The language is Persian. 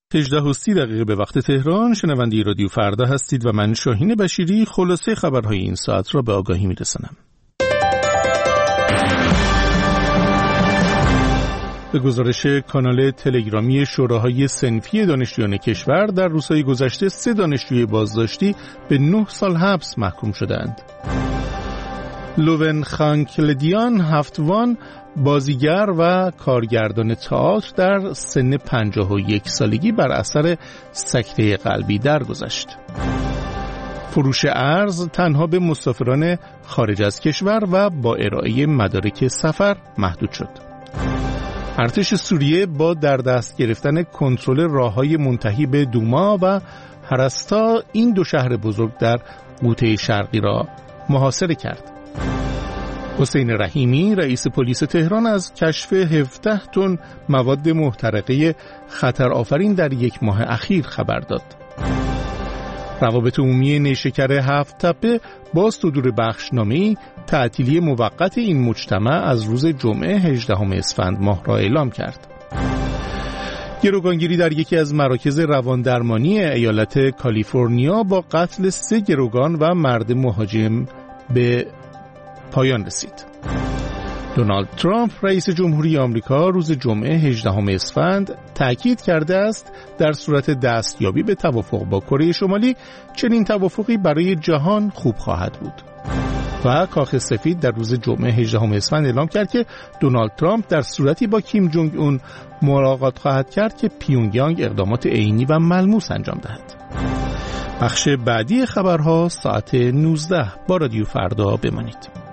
18:30 به وقت تهران. شنونده رادیو فردا هستید و من شاهین بشیری خلاصه خبرهای این ساعت را به آگاهی میرسانم. به گزارش کانال تلگرامی شوراهای صنفی دانشجویان کشور، در روزهای گذشته 3 دانشجوی بازداشتی به 9 سال حبس محکوم شدند. لوون خانکلدیان هفتوان، بازیگر و کارگردان تئاتر، در سن 51 سالگی بر اثر سکته قلبی درگذشت. فروش ارز تنها به مسافران خارج از کشور و با ارائه مدارک سفر محدود شد. ارتش سوریه با در دست گرفتن کنترل راههای منتهی به دوما و هرستا، این 2 شهر بزرگ در قوطه شرقی را محاصره کرد. حسین رحیمی، رئیس پلیس تهران، از کشف 17 تن مواد محترقه خطرآفرین در 1 ماه اخیر خبر داد. روابط عمومی نیشکر 7 تپه با صدور بخشنامه‌ای تعطیلی موقت این مجتمع از روز جمعه 18 اسفند ماه را اعلام کرد. گروگانگیری در یکی از مراکز رواندرمانی ایالت کالیفرنیا با قتل 3 گروگان و مرد مهاجم به پایان رسید. دونالد ترامپ، رئیس جمهوری آمریکا، روز جمعه 18 اسفند تأکید کرده است در صورت دستیابی به توافق با کره شمالی، چنین توافقی برای جهان خوب خواهد بود. و کاخ سفید در روز جمعه 18 اسفند اعلام کرد که دونالد ترامپ در صورتی با کیم جونگ اون ملاقات خواهد کرد که پیونگیانگ اقدامات عینی و ملموس انجام دهد. بخش بعدی خبرها ساعت 19 با رادیو فردا بمانید.